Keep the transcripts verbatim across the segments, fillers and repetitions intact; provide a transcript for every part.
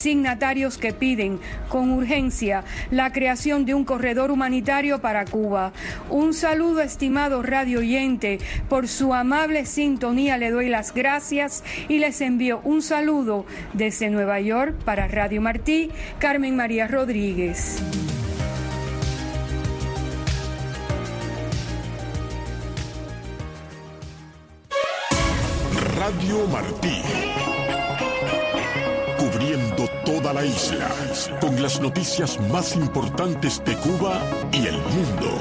Signatarios que piden con urgencia la creación de un corredor humanitario para Cuba. Un saludo, estimado radio oyente, por su amable sintonía le doy las gracias y les envío un saludo desde Nueva York para Radio Martí, Carmen María Rodríguez. Radio Martí. Cubriendo toda la isla, con las noticias más importantes de Cuba y el mundo.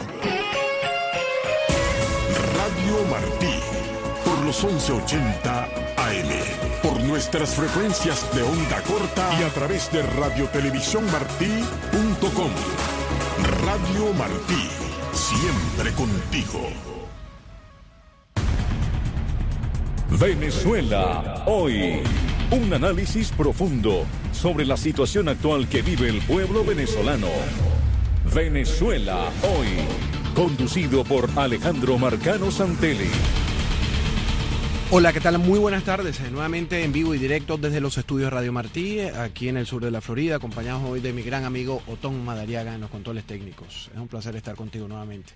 Radio Martí, por los once ochenta A M, por nuestras frecuencias de onda corta y a través de radio televisión martí punto com. Radio Martí, siempre contigo. Venezuela hoy. Un análisis profundo sobre la situación actual que vive el pueblo venezolano. Venezuela hoy. Conducido por Alejandro Marcano Santelli. Hola, ¿qué tal? Muy buenas tardes. Nuevamente en vivo y directo desde los estudios Radio Martí, aquí en el sur de la Florida, acompañados hoy de mi gran amigo Otón Madariaga en los controles técnicos. Es un placer estar contigo nuevamente.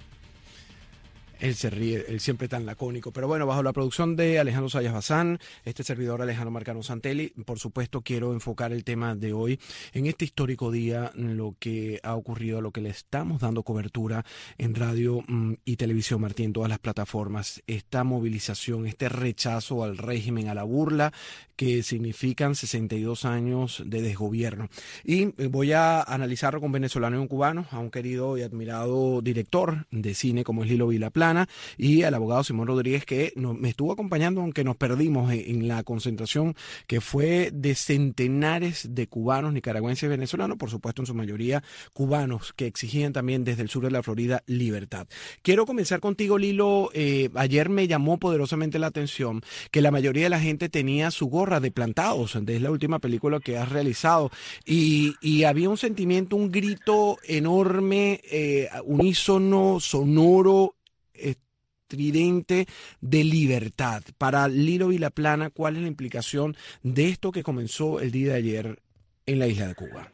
Él se ríe, él siempre tan lacónico. Pero bueno, bajo la producción de Alejandro Sayas Bazán, este servidor Alejandro Marcano Santelli, por supuesto quiero enfocar el tema de hoy en este histórico día, lo que ha ocurrido, lo que le estamos dando cobertura en radio mmm, y televisión Martí, en todas las plataformas. Esta movilización, este rechazo al régimen, a la burla que significan sesenta y dos años de desgobierno. Y voy a analizarlo con venezolanos y un cubano, a un querido y admirado director de cine como es Lilo Vilaplana, y al abogado Simón Rodríguez, que nos, me estuvo acompañando, aunque nos perdimos en, en la concentración que fue de centenares de cubanos, nicaragüenses y venezolanos, por supuesto en su mayoría cubanos, que exigían también desde el sur de la Florida libertad. Quiero comenzar contigo, Lilo. Eh, ayer me llamó poderosamente la atención que la mayoría de la gente tenía su gorra de Plantados, es la última película que has realizado, y, y había un sentimiento, un grito enorme, eh, unísono, sonoro, estridente de libertad. Para Lilo Vilaplana, ¿cuál es la implicación de esto que comenzó el día de ayer en la isla de Cuba?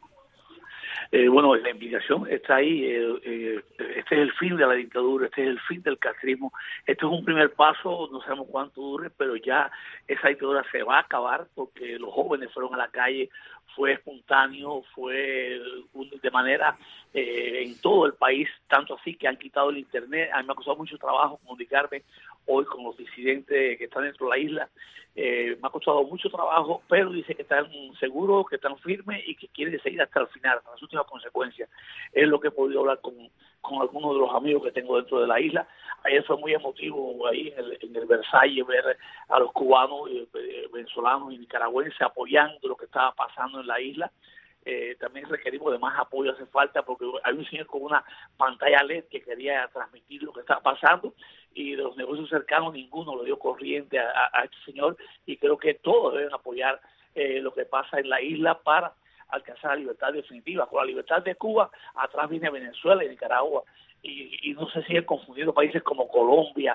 Eh, bueno, la implicación está ahí. Eh, eh, este es el fin de la dictadura, este es el fin del castrismo. Esto es un primer paso, no sabemos cuánto dure, pero ya esa dictadura se va a acabar porque los jóvenes fueron a la calle, fue espontáneo, fue de manera eh, en todo el país, tanto así que han quitado el internet. A mí me ha costado mucho trabajo comunicarme hoy con los disidentes que están dentro de la isla. Eh, me ha costado mucho trabajo, pero dice que están seguros, que están firmes y que quieren seguir hasta el final, hasta las últimas consecuencias. Es lo que he podido hablar con, con algunos de los amigos que tengo dentro de la isla. Ayer fue muy emotivo ahí en el, en el Versalles ver a los cubanos, eh, venezolanos y nicaragüenses apoyando lo que estaba pasando en la isla. Eh, también requerimos de más apoyo, hace falta, porque hay un señor con una pantalla L E D que quería transmitir lo que estaba pasando, y de los negocios cercanos ninguno le dio corriente a, a, a este señor, y creo que todos deben apoyar eh, lo que pasa en la isla para alcanzar la libertad definitiva. Con la libertad de Cuba, atrás viene Venezuela y Nicaragua, y, y no se siguen confundiendo países como Colombia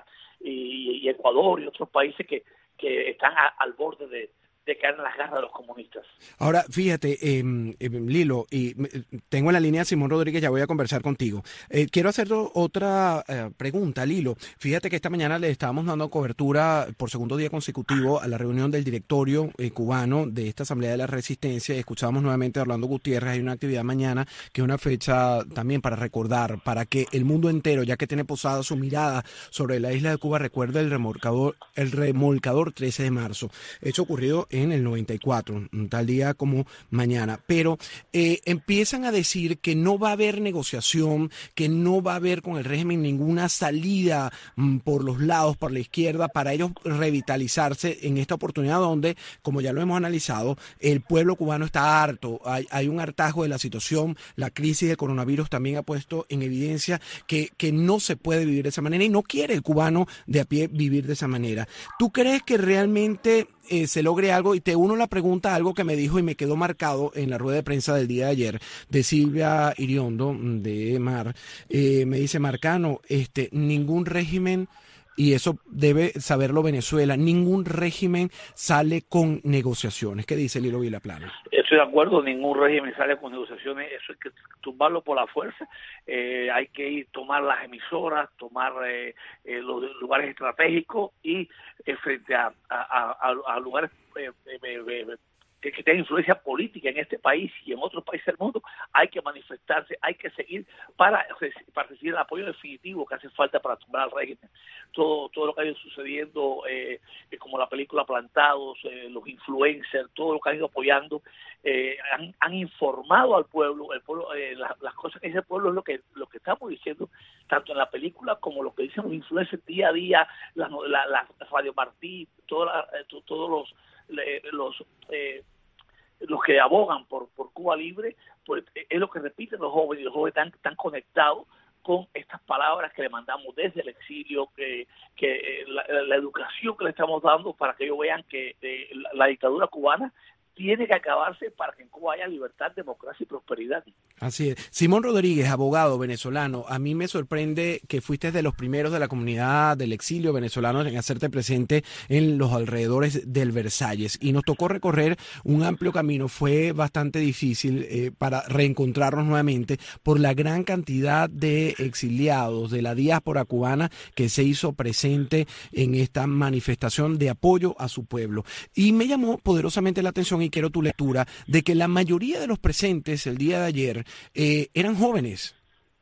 y, y Ecuador y otros países que, que están a, al borde de de caer en las garras de los comunistas. Ahora, fíjate, eh, eh, Lilo, y tengo en la línea a Simón Rodríguez, ya voy a conversar contigo. Eh, quiero hacer otra eh, pregunta, Lilo. Fíjate que esta mañana le estábamos dando cobertura por segundo día consecutivo a la reunión del directorio eh, cubano de esta Asamblea de la Resistencia. Escuchábamos nuevamente a Orlando Gutiérrez. Hay una actividad mañana que es una fecha también para recordar, para que el mundo entero, ya que tiene posada su mirada sobre la isla de Cuba, recuerde el remolcador, el remolcador trece de marzo. Hecho ocurrido en el noventa y cuatro, tal día como mañana, pero eh, empiezan a decir que no va a haber negociación, que no va a haber con el régimen ninguna salida mm, por los lados, por la izquierda, para ellos revitalizarse en esta oportunidad donde, como ya lo hemos analizado, el pueblo cubano está harto, hay, hay un hartazgo de la situación, la crisis del coronavirus también ha puesto en evidencia que, que no se puede vivir de esa manera y no quiere el cubano de a pie vivir de esa manera. ¿Tú crees que realmente Eh, se logre algo? Y te uno la pregunta, algo que me dijo y me quedó marcado en la rueda de prensa del día de ayer de Silvia Iriondo de Mar. Eh, me dice: Marcano, este, ningún régimen y eso debe saberlo Venezuela, ningún régimen sale con negociaciones. ¿Qué dice Lilo Vilaplana? Estoy de acuerdo, ningún régimen sale con negociaciones, eso hay que tumbarlo por la fuerza, eh, hay que ir tomar las emisoras, tomar eh, eh, los lugares estratégicos y eh, frente a, a, a, a lugares eh, eh, eh, que, que tengan influencia política en este país y en otros países del mundo, hay que manifestarse, hay que seguir para, para recibir el apoyo definitivo que hace falta para tumbar al régimen. Todo, todo lo que ha ido sucediendo, eh, como la película Plantados, eh, los influencers, todo lo que han ido apoyando, eh, han, han informado al pueblo, el pueblo eh, la, las cosas que dice el pueblo es lo que, lo que estamos diciendo, tanto en la película como lo que dicen los influencers día a día, las la, la Radio Martí, toda la, todos los los eh, los que abogan por por Cuba Libre, pues es lo que repiten los jóvenes, y los jóvenes están, están conectados con estas palabras que le mandamos desde el exilio, que, que la, la educación que le estamos dando para que ellos vean que eh, la, la dictadura cubana tiene que acabarse para que en Cuba haya libertad, democracia y prosperidad. Así es. Simón Rodríguez, abogado venezolano, a mí me sorprende que fuiste de los primeros de la comunidad del exilio venezolano en hacerte presente en los alrededores del Versalles, y nos tocó recorrer un amplio camino. Fue bastante difícil eh, para reencontrarnos nuevamente por la gran cantidad de exiliados de la diáspora cubana que se hizo presente en esta manifestación de apoyo a su pueblo. Y me llamó poderosamente la atención, y quiero tu lectura, de que la mayoría de los presentes el día de ayer eh, eran jóvenes.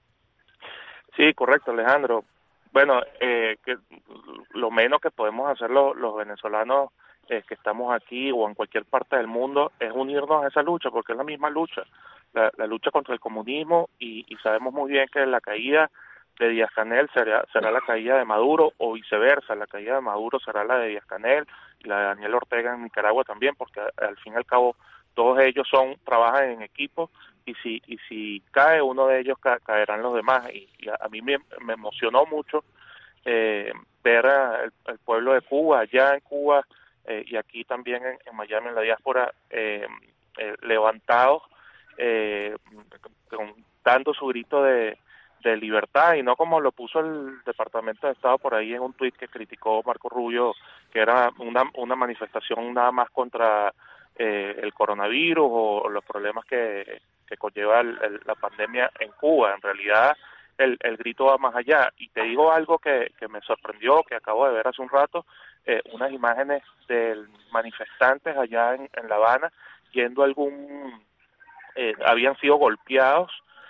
Sí, correcto, Alejandro. Bueno, eh, que lo menos que podemos hacer los, los venezolanos eh, que estamos aquí o en cualquier parte del mundo es unirnos a esa lucha, porque es la misma lucha, la, la lucha contra el comunismo, y, y sabemos muy bien que la caída de Díaz-Canel será, será la caída de Maduro, o viceversa, la caída de Maduro será la de Díaz-Canel y la de Daniel Ortega en Nicaragua también, porque al fin y al cabo todos ellos son trabajan en equipo, y si y si cae uno de ellos ca, caerán los demás, y, y a, a mí me, me emocionó mucho eh, ver el, el pueblo de Cuba, allá en Cuba eh, y aquí también en, en Miami, en la diáspora, eh, eh, levantados, eh, con, dando su grito de de libertad, y no como lo puso el Departamento de Estado por ahí en un tuit que criticó Marco Rubio, que era una, una manifestación nada más contra eh, el coronavirus o los problemas que, que conlleva el, el, la pandemia en Cuba. En realidad el, el grito va más allá, y te digo algo que, que me sorprendió, que acabo de ver hace un rato, eh, unas imágenes de manifestantes allá en, en La Habana yendo a algún, eh, habían sido golpeados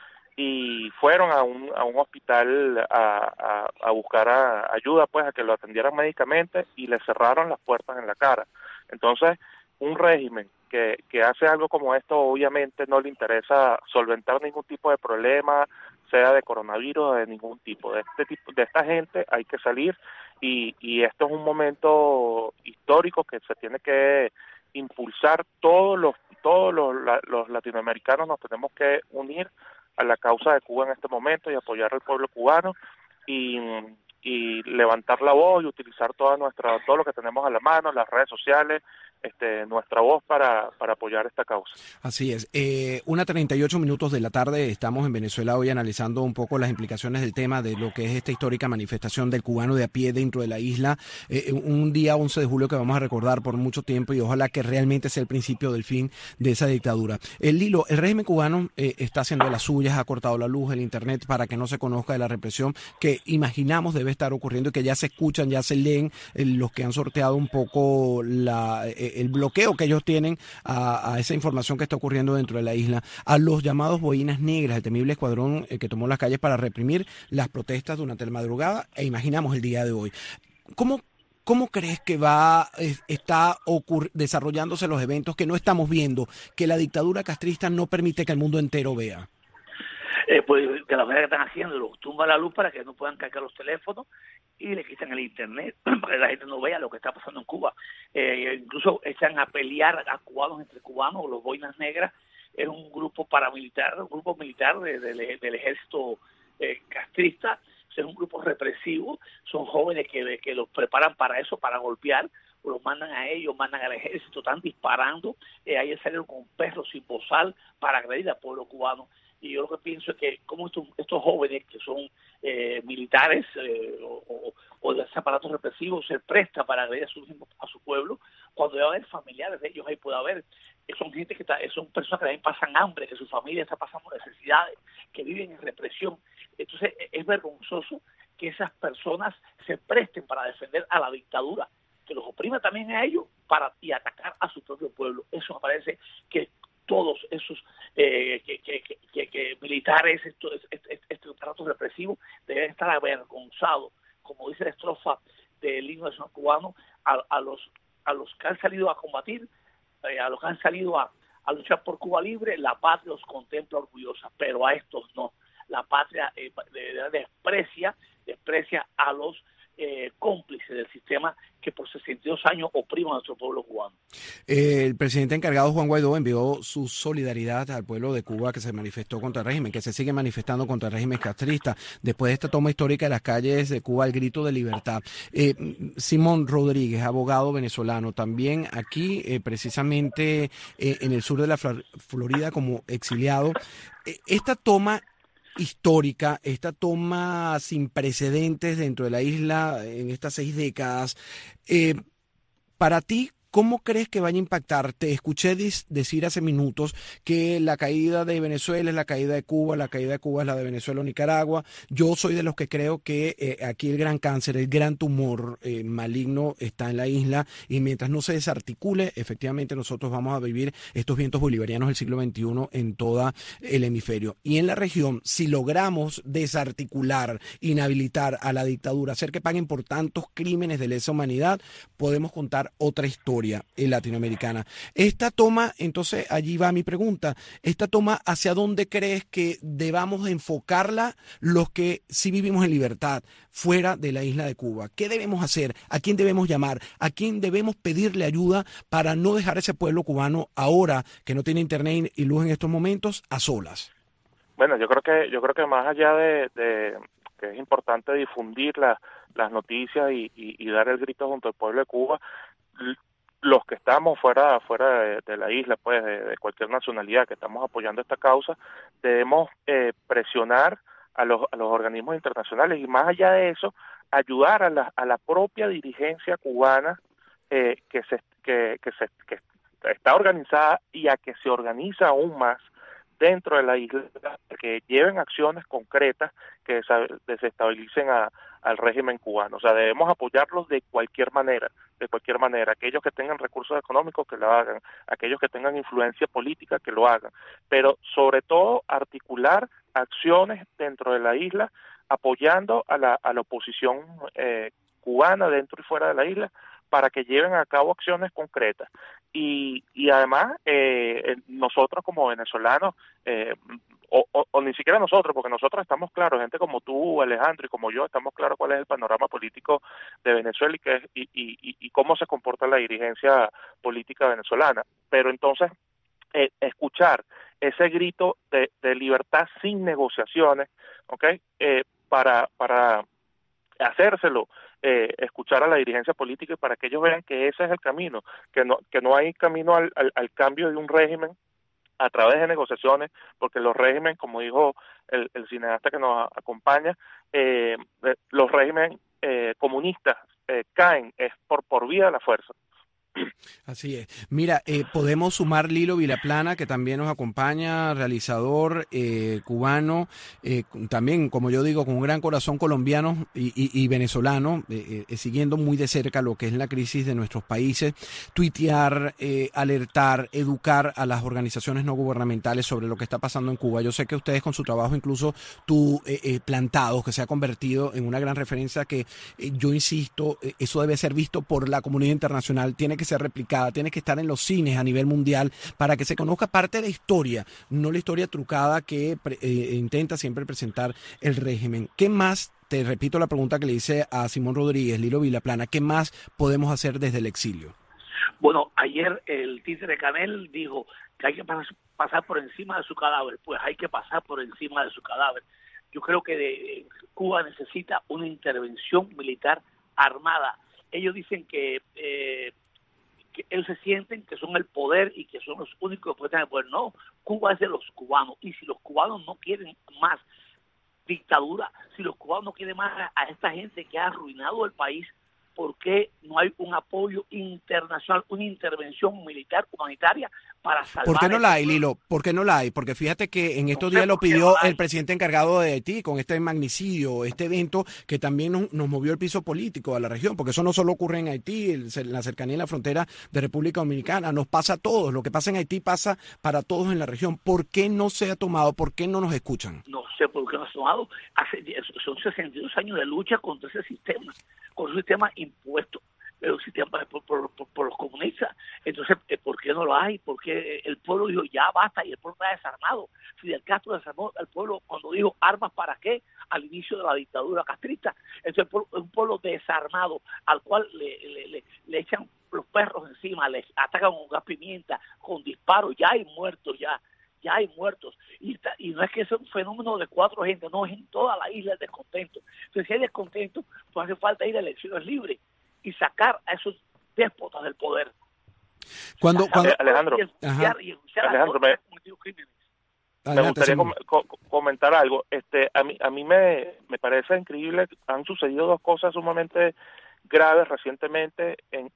y fueron a un a un hospital a, a, a buscar a, ayuda, pues a que lo atendieran médicamente, y le cerraron las puertas en la cara. Entonces, un régimen que, que hace algo como esto, obviamente no le interesa solventar ningún tipo de problema, sea de coronavirus o de ningún tipo. De este tipo, de esta gente hay que salir, y, y esto es un momento histórico que se tiene que impulsar. Todos los todos los, los latinoamericanos nos tenemos que unir a la causa de Cuba en este momento y apoyar al pueblo cubano, y, y levantar la voz y utilizar toda nuestra todo lo que tenemos a la mano, las redes sociales, este, nuestra voz para, para apoyar esta causa. Así es. Eh, una treinta y ocho minutos de la tarde, estamos en Venezuela hoy analizando un poco las implicaciones del tema de lo que es esta histórica manifestación del cubano de a pie dentro de la isla, eh, un día once de julio que vamos a recordar por mucho tiempo, y ojalá que realmente sea el principio del fin de esa dictadura. El Lilo, el régimen cubano eh, está haciendo las suyas, ha cortado la luz, el internet, para que no se conozca de la represión que imaginamos debe estar ocurriendo, y que ya se escuchan, ya se leen eh, los que han sorteado un poco la... Eh, el bloqueo que ellos tienen a, a esa información que está ocurriendo dentro de la isla, a los llamados boinas negras, el temible escuadrón eh, que tomó las calles para reprimir las protestas durante la madrugada, e imaginamos el día de hoy. ¿Cómo, cómo crees que va, eh, está ocurri- desarrollándose los eventos que no estamos viendo, que la dictadura castrista no permite que el mundo entero vea? Eh, pues de la manera que están haciendo, los tumba la luz para que no puedan cargar los teléfonos, y le quitan el internet para que la gente no vea lo que está pasando en Cuba. Eh, incluso echan a pelear a cubanos entre cubanos, los boinas negras. Es un grupo paramilitar, un grupo militar de, de, del ejército eh, castrista. Es un grupo represivo, son jóvenes que, que los preparan para eso, para golpear, los mandan a ellos, mandan al ejército, están disparando. Eh, ahí salieron con perros sin bozal para agredir al pueblo cubano. y yo lo que pienso es que como estos, estos jóvenes que son eh, militares eh, o, o, o de ese aparato represivo se presta para agredir a su, a su pueblo, cuando va a haber familiares de ellos ahí puede haber, son gente que está, son personas que también pasan hambre, que su familia está pasando necesidades, que viven en represión. Entonces es vergonzoso que esas personas se presten para defender a la dictadura, que los oprime también a ellos para y atacar a su propio pueblo. Eso me parece que todos esos eh, que, que, que, que, que militares, estos este, este aparatos represivos deben estar avergonzados, como dice la estrofa del himno nacional cubano, a, a los a los que han salido a combatir, eh, a los que han salido a, a luchar por Cuba libre, la patria los contempla orgullosa, pero a estos no. La patria eh, desprecia, desprecia a los eh, cómplices del sistema que por sesenta y dos años oprime a nuestro pueblo cubano. Eh, el presidente encargado, Juan Guaidó, envió su solidaridad al pueblo de Cuba que se manifestó contra el régimen, que se sigue manifestando contra el régimen castrista, después de esta toma histórica de las calles de Cuba, el grito de libertad. Eh, Simón Rodríguez, abogado venezolano, también aquí, eh, precisamente eh, en el sur de la Florida, como exiliado, eh, esta toma histórica, esta toma sin precedentes dentro de la isla en estas seis décadas, eh, para ti, ¿cómo crees que vaya a impactar? Te escuché decir hace minutos que la caída de Venezuela es la caída de Cuba, la caída de Cuba es la de Venezuela o Nicaragua. Yo soy de los que creo que eh, aquí el gran cáncer, el gran tumor eh, maligno está en la isla, y mientras no se desarticule, efectivamente nosotros vamos a vivir estos vientos bolivarianos del siglo veintiuno en todo el hemisferio. Y en la región, si logramos desarticular, inhabilitar a la dictadura, hacer que paguen por tantos crímenes de lesa humanidad, podemos contar otra historia latinoamericana. Esta toma, entonces allí va mi pregunta, esta toma, ¿hacia dónde crees que debamos enfocarla los que sí vivimos en libertad fuera de la isla de Cuba? ¿Qué debemos hacer? ¿A quién debemos llamar? ¿A quién debemos pedirle ayuda para no dejar a ese pueblo cubano, ahora que no tiene internet y luz en estos momentos, a solas? Bueno, yo creo que yo creo que más allá de, de que es importante difundir la, las noticias y, y, y dar el grito junto al pueblo de Cuba, los que estamos fuera fuera de, de la isla, pues de, de cualquier nacionalidad que estamos apoyando esta causa, debemos eh, presionar a los a los organismos internacionales y más allá de eso, ayudar a la a la propia dirigencia cubana eh, que se que que se que está organizada y a que se organiza aún más dentro de la isla, que lleven acciones concretas que desestabilicen a, al régimen cubano. O sea, debemos apoyarlos de cualquier manera, de cualquier manera. Aquellos que tengan recursos económicos que lo hagan, aquellos que tengan influencia política que lo hagan, pero sobre todo articular acciones dentro de la isla, apoyando a la, a la oposición eh, cubana dentro y fuera de la isla, para que lleven a cabo acciones concretas. Y, y además, eh, nosotros como venezolanos, eh, o, o, o ni siquiera nosotros, porque nosotros estamos claros, gente como tú, Alejandro, y como yo, estamos claros cuál es el panorama político de Venezuela y, qué es, y, y, y cómo se comporta la dirigencia política venezolana. Pero entonces, eh, escuchar ese grito de, de libertad sin negociaciones, ¿ok? Eh, para, para hacérselo, eh, escuchar a la dirigencia política y para que ellos vean que ese es el camino, que no que no hay camino al, al, al cambio de un régimen a través de negociaciones, porque los regímenes, como dijo el, el cineasta que nos acompaña, eh, los regímenes eh, comunistas eh, caen es por por vía de la fuerza. Así es. Mira, eh, podemos sumar Lilo Vilaplana, que también nos acompaña, realizador eh, cubano, eh, también, como yo digo, con un gran corazón colombiano y, y, y venezolano, eh, eh, siguiendo muy de cerca lo que es la crisis de nuestros países, tuitear, eh, alertar, educar a las organizaciones no gubernamentales sobre lo que está pasando en Cuba. Yo sé que ustedes con su trabajo, incluso tú, eh, eh, Plantados, que se ha convertido en una gran referencia que eh, yo insisto, eh, eso debe ser visto por la comunidad internacional, tiene que ser replicada, tiene que estar en los cines a nivel mundial para que se conozca parte de la historia, no la historia trucada que eh, intenta siempre presentar el régimen. ¿Qué más? Te repito la pregunta que le hice a Simón Rodríguez, Lilo Vilaplana, ¿qué más podemos hacer desde el exilio? Bueno, ayer el títere Canel dijo que hay que pasar por encima de su cadáver. Pues hay que pasar por encima de su cadáver. Yo creo que de, Cuba necesita una intervención militar armada. Ellos dicen que eh, que ellos se sienten que son el poder y que son los únicos que pueden tener el poder. No, Cuba es de los cubanos, y si los cubanos no quieren más dictadura, si los cubanos no quieren más a esta gente que ha arruinado el país, ¿por qué no hay un apoyo internacional, una intervención militar humanitaria para salvar? ¿Por qué no la hay, Lilo? ¿Por qué no la hay? Porque fíjate que en estos No sé días lo por qué pidió no la el hay. presidente encargado de Haití con este magnicidio, este evento que también nos, nos movió el piso político a la región, porque eso no solo ocurre en Haití, el- en la cercanía en la frontera de República Dominicana, nos pasa a todos. Lo que pasa en Haití pasa para todos en la región. ¿Por qué no se ha tomado? ¿Por qué no nos escuchan? No sé por qué no ha tomado. Hace, son sesenta y dos años de lucha contra ese sistema, con un sistema impuesto, pero un sistema por, por, por, por los comunistas. Entonces, ¿por qué no lo hay? Porque el pueblo dijo, ya basta, y el pueblo está desarmado. Fidel Castro desarmó al pueblo cuando dijo, ¿armas para qué? Al inicio de la dictadura castrista. Entonces, es un pueblo desarmado, al cual le, le, le, le echan los perros encima, le atacan con gas pimienta, con disparos, ya hay muertos, ya. Ya hay muertos, y, está, y no es que sea un fenómeno de cuatro gente, no, es en toda la isla el descontento. Entonces, si hay descontento, pues hace falta ir a elecciones libres y sacar a esos déspotas del poder. Cuando, cuando, Eh, Alejandro, y enjuiciar, y enjuiciar Alejandro, a todos los que me- han cometido crímenes. me adelante, gustaría Simón. com- co- comentar algo. Este, a mí, a mí me, me parece increíble. Han sucedido dos cosas sumamente graves recientemente en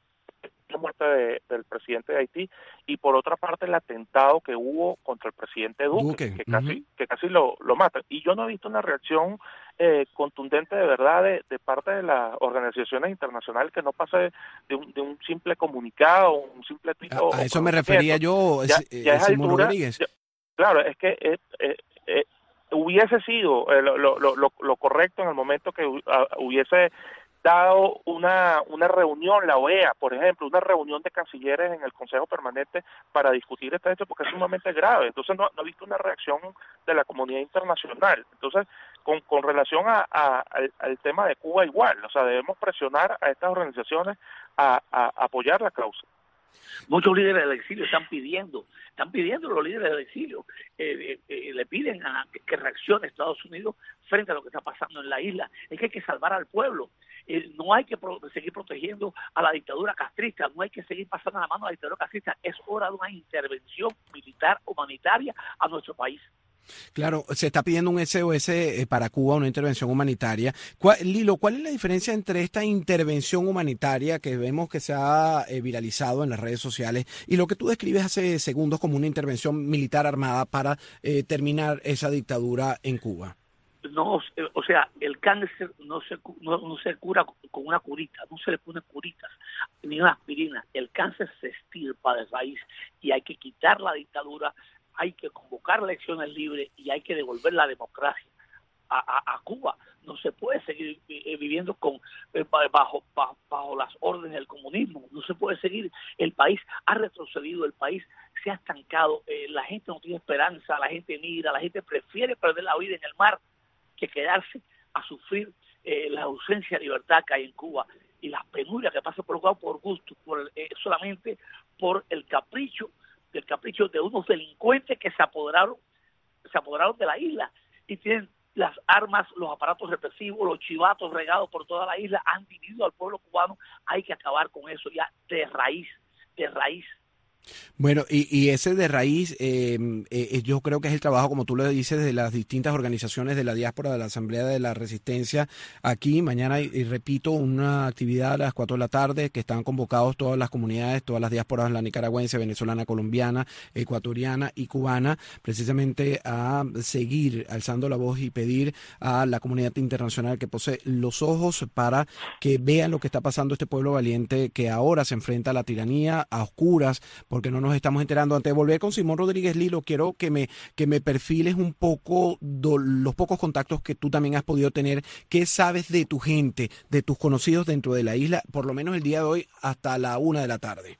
la muerte de, del presidente de Haití, y por otra parte el atentado que hubo contra el presidente Duque, Duque, que casi ujú. que casi lo, lo matan. Y yo no he visto una reacción eh, contundente de verdad de, de parte de las organizaciones internacionales, que no pase de un, de un simple comunicado, un simple tuit. A, o- a o eso me refería yo, ya, eh, ya es Simón altura, Rodríguez. ya- claro, es que eh, eh, eh, hubiese sido eh, lo, lo, lo, lo correcto en el momento que hu- ah, hubiese dado una una reunión, la O E A, por ejemplo, una reunión de cancilleres en el Consejo Permanente para discutir este hecho, porque es sumamente grave. Entonces no, no he visto una reacción de la comunidad internacional. Entonces, con, con relación a, a, al, al tema de Cuba igual, o sea, debemos presionar a estas organizaciones a, a apoyar la causa. Muchos líderes del exilio están pidiendo, están pidiendo los líderes del exilio, eh, eh, eh, le piden a que, que reaccione Estados Unidos frente a lo que está pasando en la isla. Es que hay que salvar al pueblo. Eh, no hay que pro seguir protegiendo a la dictadura castrista, no hay que seguir pasando la mano a la dictadura castrista. Es hora de una intervención militar humanitaria a nuestro país. Claro, se está pidiendo un S O S eh, para Cuba, una intervención humanitaria. ¿Cuál, Lilo, ¿cuál es la diferencia entre esta intervención humanitaria que vemos que se ha eh, viralizado en las redes sociales y lo que tú describes hace segundos como una intervención militar armada para eh, terminar esa dictadura en Cuba? No, o sea, el cáncer no se no, no se cura con una curita, no se le pone curitas ni una aspirina. El cáncer se estirpa de raíz y hay que quitar la dictadura, hay que convocar elecciones libres y hay que devolver la democracia a, a, a Cuba. No se puede seguir eh, viviendo con eh, bajo, bajo bajo las órdenes del comunismo. No se puede seguir. El país ha retrocedido, el país se ha estancado, eh, la gente no tiene esperanza, la gente migra, la gente prefiere perder la vida en el mar que quedarse a sufrir eh, la ausencia de libertad que hay en Cuba y las penurias que pasa por Cuba por gusto, por eh, solamente por el capricho, del capricho de unos delincuentes que se apoderaron, se apoderaron de la isla y tienen las armas, los aparatos represivos, los chivatos regados por toda la isla, han dividido al pueblo cubano. Hay que acabar con eso ya de raíz, de raíz. Bueno, y, y ese de raíz, eh, eh, yo creo que es el trabajo, como tú lo dices, de las distintas organizaciones de la diáspora, de la Asamblea de la Resistencia aquí. Mañana, y, y repito, una actividad a las cuatro de la tarde que están convocados todas las comunidades, todas las diásporas, la nicaragüense, venezolana, colombiana, ecuatoriana y cubana, precisamente a seguir alzando la voz y pedir a la comunidad internacional que posee los ojos para que vean lo que está pasando este pueblo valiente que ahora se enfrenta a la tiranía, a oscuras, porque no nos estamos enterando. Antes de volver con Simón Rodríguez, Lilo, quiero que me, que me perfiles un poco do, los pocos contactos que tú también has podido tener. ¿Qué sabes de tu gente, de tus conocidos dentro de la isla, por lo menos el día de hoy hasta la una de la tarde?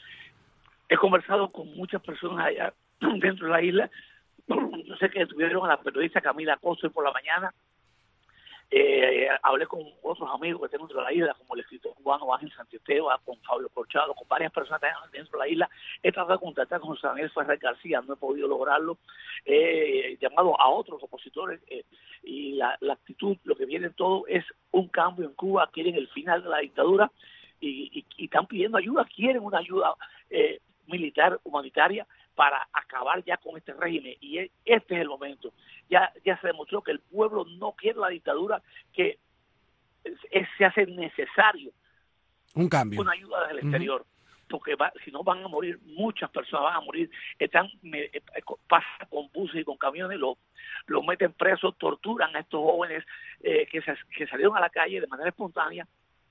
He conversado con muchas personas allá dentro de la isla. Yo sé que estuvieron a la periodista Camila Costa por la mañana. Eh, hablé con otros amigos que tengo dentro de la isla, como el escritor cubano Ángel Santiago, con Fabio Corchado, con varias personas que están dentro de la isla. He tratado de contactar con José Daniel Ferrer García, no he podido lograrlo. He eh, llamado a otros opositores eh, y la, la actitud, lo que viene todo es un cambio en Cuba, quieren el final de la dictadura. y, y, y están pidiendo ayuda, quieren una ayuda eh, militar, humanitaria, para acabar ya con este régimen, y este es el momento. Ya, ya se demostró que el pueblo no quiere la dictadura, que es, se hace necesario un cambio, una ayuda desde el uh-huh. exterior, porque va, si no van a morir muchas personas, van a morir, están me, pasan con buses y con camiones, los los meten presos, torturan a estos jóvenes eh, que, se, que salieron a la calle de manera espontánea,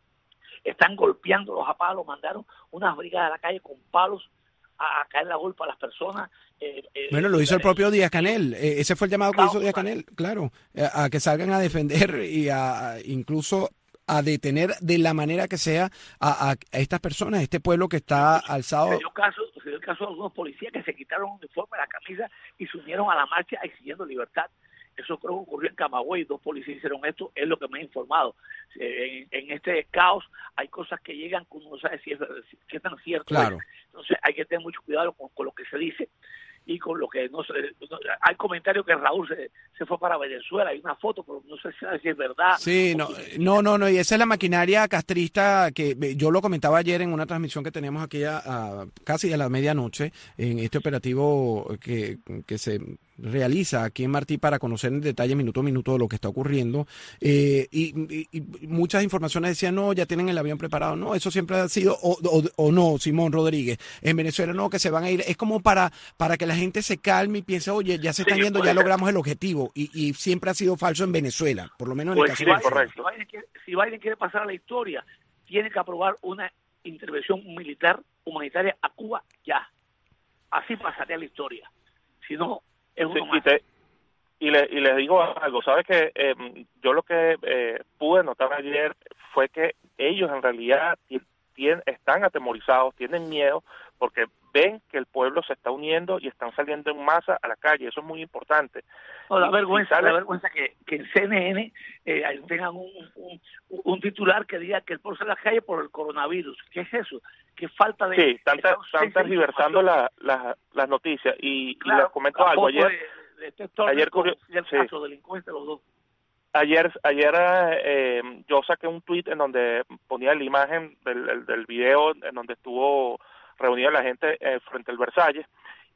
están golpeándolos a palos, mandaron unas brigadas a la calle con palos a, a caer la golpe a las personas. Eh, eh, bueno, lo hizo el propio Díaz-Canel, eh, ese fue el llamado que hizo Díaz-Canel, claro, a, a que salgan a defender y a, a incluso a detener de la manera que sea a, a, a estas personas, este pueblo que está alzado. Se dio caso, se dio caso de algunos policías que se quitaron un uniforme, la camisa y se unieron a la marcha exigiendo libertad. Eso creo que ocurrió en Camagüey, dos policías hicieron esto, es lo que me he informado. En, en este caos hay cosas que llegan que uno no sabe si es, si es tan cierto. Claro. Entonces hay que tener mucho cuidado con, con lo que se dice y con lo que no se... No, hay comentarios que Raúl se, se fue para Venezuela, hay una foto, pero no sé si es verdad. Sí, no, no, no, no, y esa es la maquinaria castrista que yo lo comentaba ayer en una transmisión que teníamos aquí a, a casi a la medianoche, en este operativo que, que se realiza aquí en Martí para conocer en detalle minuto a minuto de lo que está ocurriendo, eh, y, y, y muchas informaciones decían, no, ya tienen el avión preparado, no, eso siempre ha sido, o, o, o no, Simón Rodríguez, en Venezuela no, que se van a ir, es como para, para que la gente se calme y piense, oye, ya se están sí, yendo, ya logramos el objetivo, y, y siempre ha sido falso en Venezuela, por lo menos en pues el caso si de Biden, si, Biden quiere, si Biden quiere pasar a la historia, tiene que aprobar una intervención militar humanitaria a Cuba ya, así pasaría a la historia, si no, es uno sí, más. Y, te, y, le, y les digo algo, ¿sabes qué? Eh, yo lo que eh, pude notar ayer fue que ellos en realidad tienen, están atemorizados, tienen miedo, porque ven que el pueblo se está uniendo y están saliendo en masa a la calle, eso es muy importante. No, la vergüenza, sale... la vergüenza que, que en C N N eh, tengan un, un, un titular que diga que el pueblo sale a la calle por el coronavirus. ¿Qué es eso? ¿Qué falta de... Sí, están tergiversando las la, la noticias y, claro, y les comento algo. Ayer, de, de este ayer curio... el sí. caso, delincuentes los dos. Ayer, ayer eh, yo saqué un tuit en donde ponía la imagen del, del video en donde estuvo reunida la gente eh, frente al Versalles,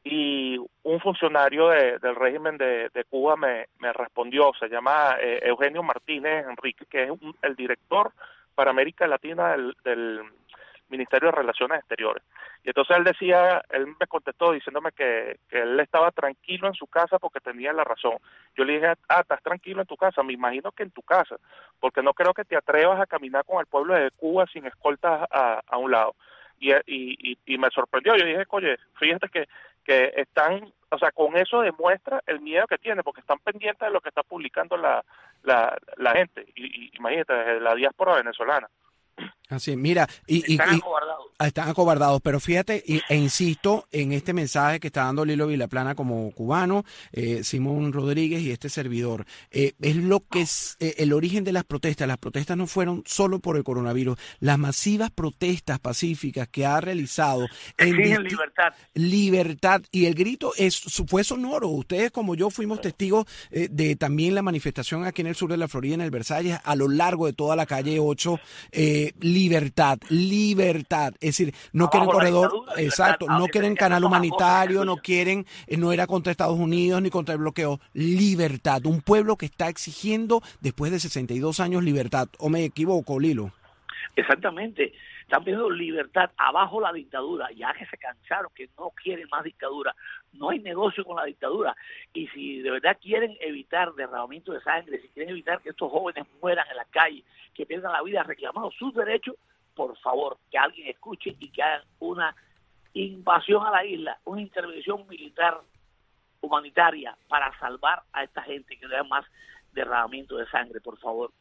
y un funcionario de, del régimen de, de Cuba me, me respondió, se llama eh, Eugenio Martínez Enrique, que es un, el director para América Latina del, del Ministerio de Relaciones Exteriores. Y entonces él decía, él me contestó diciéndome que, que él estaba tranquilo en su casa porque tenía la razón. Yo le dije, ah, ¿estás tranquilo en tu casa? Me imagino que en tu casa, porque no creo que te atrevas a caminar con el pueblo de Cuba sin escoltas a, a un lado. Y, y, y me sorprendió, yo dije, oye, fíjate que, que están, o sea, con eso demuestra el miedo que tiene, porque están pendientes de lo que está publicando la, la, la gente, y, y imagínate, desde la diáspora venezolana. Así, mira, y, están y, acobardados. Y, están acobardados, pero fíjate, y, e insisto en este mensaje que está dando Lilo Vilaplana como cubano, eh, Simón Rodríguez y este servidor. Eh, es lo que es eh, el origen de las protestas. Las protestas no fueron solo por el coronavirus. Las masivas protestas pacíficas que ha realizado. Exigen libertad. Libertad. Y el grito es fue sonoro. Ustedes como yo fuimos testigos eh, de también la manifestación aquí en el sur de la Florida, en el Versalles, a lo largo de toda la calle ocho, eh, libertad, libertad, es decir, no Abajo quieren corredor, libertad, exacto, no quieren canal humanitario, no quieren, eh, no era contra Estados Unidos ni contra el bloqueo, libertad, un pueblo que está exigiendo después de sesenta y dos años libertad, ¿o me equivoco, Lilo? Exactamente, están pidiendo libertad, abajo la dictadura, ya que se cansaron, que no quieren más dictadura, no hay negocio con la dictadura, y si de verdad quieren evitar derramamiento de sangre, si quieren evitar que estos jóvenes mueran en la calle, que pierdan la vida reclamando sus derechos, por favor, que alguien escuche y que hagan una invasión a la isla, una intervención militar humanitaria para salvar a esta gente, que no haya más derramamiento de sangre, por favor.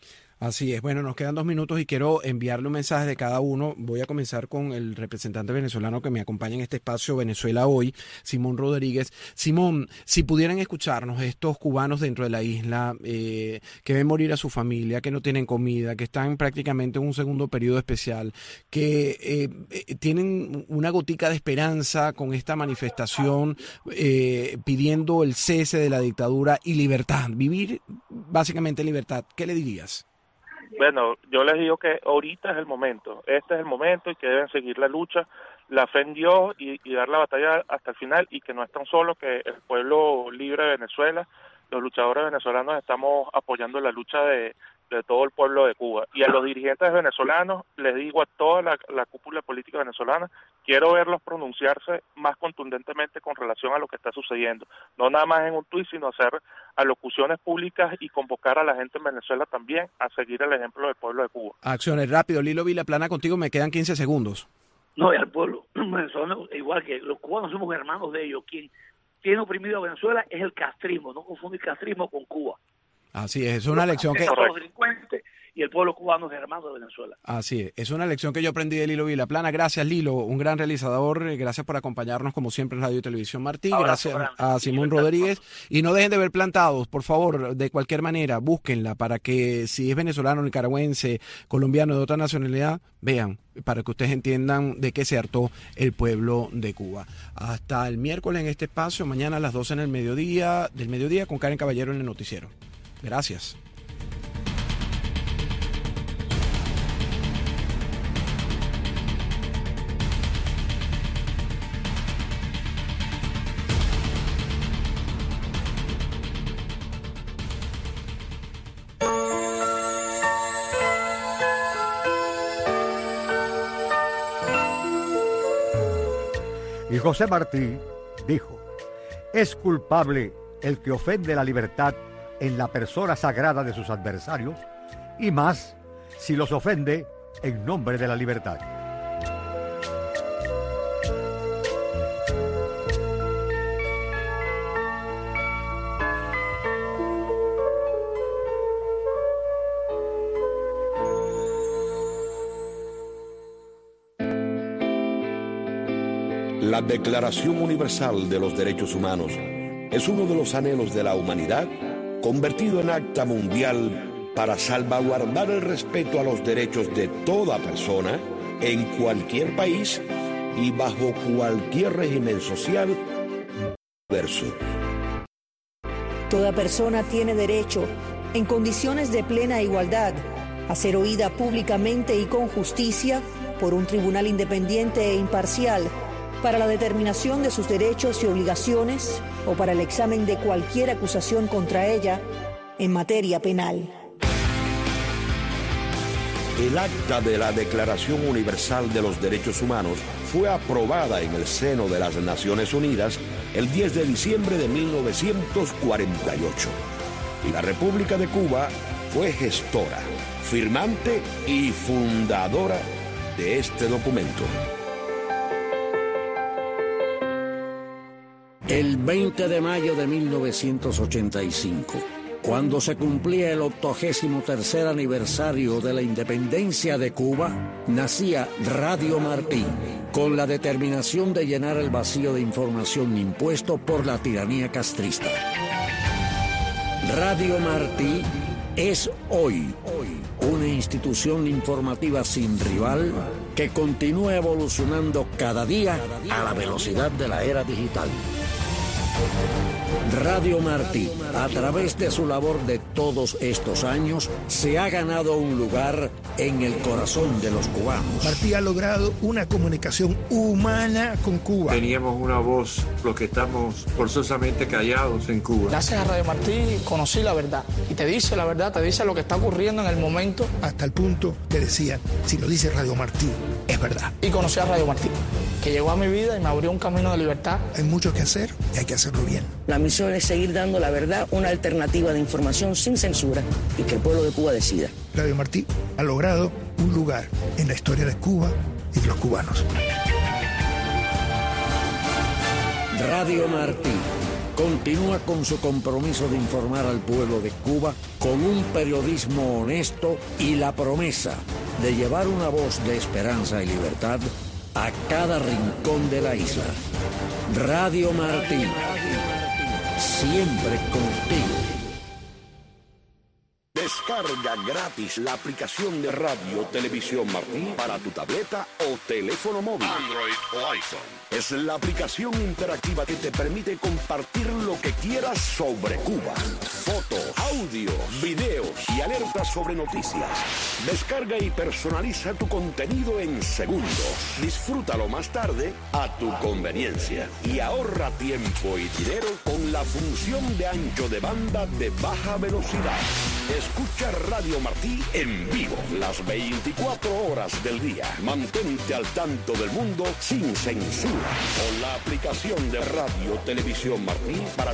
Así es. Bueno, nos quedan dos minutos y quiero enviarle un mensaje de cada uno. Voy a comenzar con el representante venezolano que me acompaña en este espacio Venezuela Hoy, Simón Rodríguez. Simón, si pudieran escucharnos estos cubanos dentro de la isla, eh, que ven morir a su familia, que no tienen comida, que están prácticamente en un segundo periodo especial, que eh, tienen una gotica de esperanza con esta manifestación eh, pidiendo el cese de la dictadura y libertad, vivir básicamente libertad, ¿qué le dirías? Bueno, yo les digo que ahorita es el momento, este es el momento y que deben seguir la lucha, la fe en Dios y, y dar la batalla hasta el final, y que no es tan solo que el pueblo libre de Venezuela, los luchadores venezolanos estamos apoyando la lucha de, de todo el pueblo de Cuba. Y a los dirigentes venezolanos, les digo a toda la, la cúpula política venezolana, quiero verlos pronunciarse más contundentemente con relación a lo que está sucediendo. No nada más en un tuit, sino hacer alocuciones públicas y convocar a la gente en Venezuela también a seguir el ejemplo del pueblo de Cuba. Acciones rápido, Lilo Vilaplana, contigo me quedan quince segundos. No, y al pueblo venezolano, igual que los cubanos somos hermanos de ellos. Quien tiene oprimido a Venezuela es el castrismo, no confundir castrismo con Cuba. Así es, es una lección que... Los delincuentes y el pueblo cubano es hermano de Venezuela. Así es, es una lección que yo aprendí de Lilo Vilaplana. Gracias, Lilo, un gran realizador. Gracias por acompañarnos como siempre en Radio y Televisión Martí. Gracias a Simón Rodríguez. Y no dejen de ver Plantados, por favor, de cualquier manera, búsquenla para que si es venezolano, nicaragüense, colombiano, de otra nacionalidad, vean, para que ustedes entiendan de qué se hartó el pueblo de Cuba. Hasta el miércoles en este espacio, mañana a las doce en el mediodía, del mediodía con Karen Caballero en el noticiero. Gracias. Y José Martí dijo: es culpable el que ofende la libertad en la persona sagrada de sus adversarios, y más si los ofende en nombre de la libertad. La Declaración Universal de los Derechos Humanos es uno de los anhelos de la humanidad, convertido en acta mundial para salvaguardar el respeto a los derechos de toda persona en cualquier país y bajo cualquier régimen social diverso. Toda persona tiene derecho, en condiciones de plena igualdad, a ser oída públicamente y con justicia por un tribunal independiente e imparcial, para la determinación de sus derechos y obligaciones o para el examen de cualquier acusación contra ella en materia penal. El acta de la Declaración Universal de los Derechos Humanos fue aprobada en el seno de las Naciones Unidas el diez de diciembre de mil novecientos cuarenta y ocho. Y la República de Cuba fue gestora, firmante y fundadora de este documento. El veinte de mayo de mil novecientos ochenta y cinco, cuando se cumplía el octogésimo tercer aniversario de la independencia de Cuba, nacía Radio Martí, con la determinación de llenar el vacío de información impuesto por la tiranía castrista. Radio Martí es hoy, hoy una institución informativa sin rival que continúa evolucionando cada día a la velocidad de la era digital. Radio Martí, a través de su labor de todos estos años, se ha ganado un lugar en el corazón de los cubanos. Martí ha logrado una comunicación humana con Cuba. Teníamos una voz, los que estamos forzosamente callados en Cuba. Gracias a Radio Martí conocí la verdad. Y te dice la verdad, te dice lo que está ocurriendo en el momento. Hasta el punto que decían, si lo dice Radio Martí, es verdad. Y conocí a Radio Martí, que llegó a mi vida y me abrió un camino de libertad. Hay mucho que hacer y hay que hacerlo bien. La misión es seguir dando la verdad, una alternativa de información sin censura y que el pueblo de Cuba decida. Radio Martí ha logrado un lugar en la historia de Cuba y de los cubanos. Radio Martí continúa con su compromiso de informar al pueblo de Cuba con un periodismo honesto y la promesa de llevar una voz de esperanza y libertad a cada rincón de la isla. Radio Martí, siempre contigo. Descarga gratis la aplicación de Radio Televisión Martí para tu tableta o teléfono móvil, Android o iPhone. Es la aplicación interactiva que te permite compartir lo que quieras sobre Cuba. Fotos, audios, videos y alertas sobre noticias. Descarga y personaliza tu contenido en segundos. Disfrútalo más tarde a tu conveniencia. Y ahorra tiempo y dinero con la función de ancho de banda de baja velocidad. Escucha Radio Martí en vivo las veinticuatro horas del día. Mantente al tanto del mundo sin censura con la aplicación de Radio Televisión Martí para